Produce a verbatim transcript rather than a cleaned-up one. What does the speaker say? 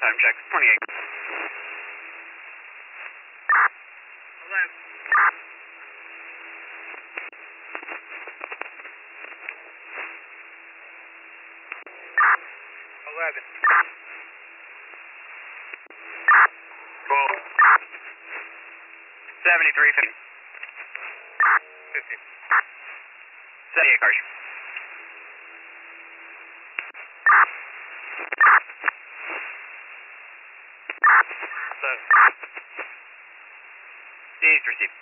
item check. twenty-eight. eleven. eleven. twelve. seventy-three. fifteen. fifteen. seventy-eight cars. seven. East received.